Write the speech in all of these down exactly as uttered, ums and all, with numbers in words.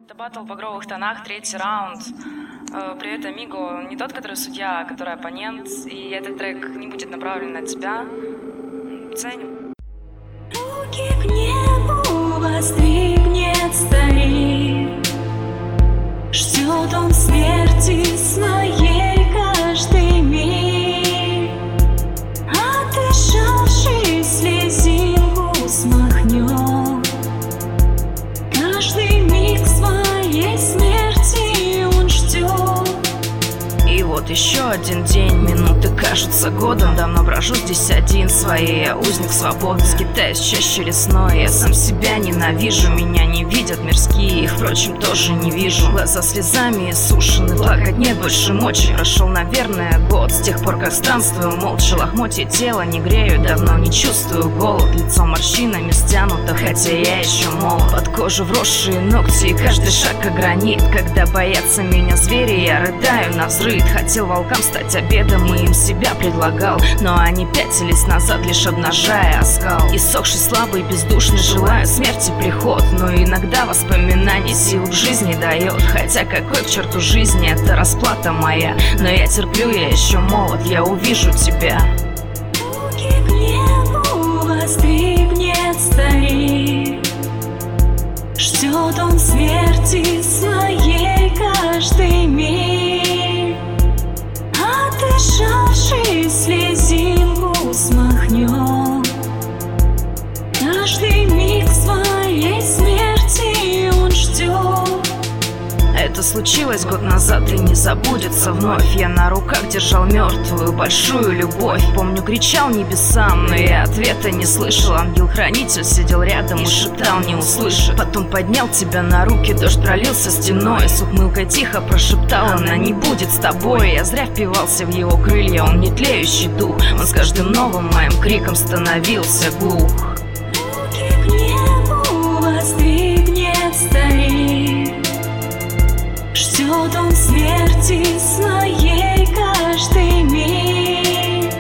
Это батл в багровых тонах, третий раунд. Привет, Амиго. Не тот, который судья, а который оппонент. И этот трек не будет направлен на тебя. Ценим. Руки к небу воздвигнет старик. Ждет он смерти своей каждый миг. Отдышавший слезинку смахнет. Каждый миг своей смерти он ждет. И вот еще один день, минуты кажутся годом. Давно брожу здесь один своей, я узник свободы. Скитаюсь чаще лесной, я сам себя ненавижу. Меня не видят мирские, их, впрочем, тоже не вижу. Глаза слезами иссушены, плакать нет больше мочи. Прошел, наверное, год с тех пор, как странствую молча. Лохмотья тела не грею, давно не чувствую голод. Лицо морщинами стянуто, хотя я еще молод. Под кожу вросшие ногти, и каждый шаг как гранит. Когда боятся меня звери, я рыдаю навзрыд. Хотел волкам стать обедом и им себя предлагал, но они пятились назад, лишь обнажая оскал. Иссохший, слабый, бездушный, желаю смерти приход. Но иногда воспоминание сил к жизни дает. Хотя какой к черту жизни, это расплата моя. Но я терплю, я еще молод, я увижу тебя. Руки к небу воздвигнет старик. Ждет он смерти своей каждый миг. Отдышавший слезинку смахнет. Каждый миг своей смерти он ждет. Это случилось год назад и не забудется вновь. Я на руках держал мертвую большую любовь. Помню, кричал небесам, но я ответа не слышал. Ангел-хранитель сидел рядом и шептал, не услышит. Потом поднял тебя на руки, дождь пролился стеной. С ухмылкой тихо прошептал: она не будет с тобой. Я зря впивался в его крылья, он не тлеющий дух. Он с каждым новым моим криком становился глух. Руки к небу воздвигнет старик. Ждет он смерти своей каждый миг.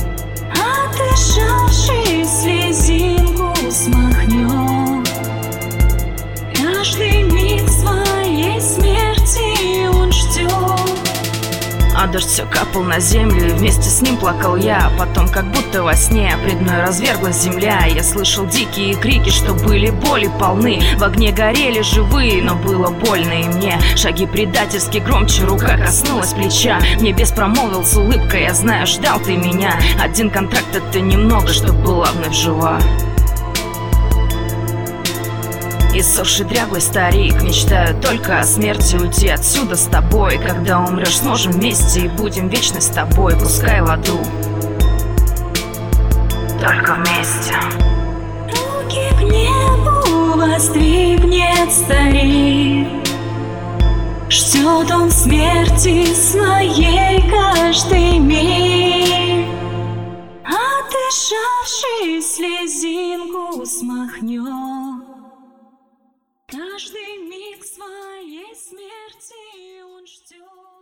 Отдышавший слезинку смахнет. Каждый миг своей смерти он ждет. А дождь все капал на землю, и вместе с ним плакал я. Потом, как будто во сне, пред мной разверглась земля. Я слышал дикие крики, что были боли полны. В огне горели живые, но было больно и мне. Шаги предательски громче, рука коснулась плеча. Мне бес промолвил с улыбкой: я знаю, ждал ты меня. Один контракт — это немного, чтоб была вновь жива. Иссохший дряблый старик, мечтаю только о смерти. Уйти отсюда с тобой. Когда умрешь, сможем вместе и будем вечно с тобой. Пускай в аду, только вместе. Руки к небу воздвигнет старик. Ждет он смерти своей каждый миг. Отдышавший слезинку смахнет. Каждый миг своей смерти он ждет.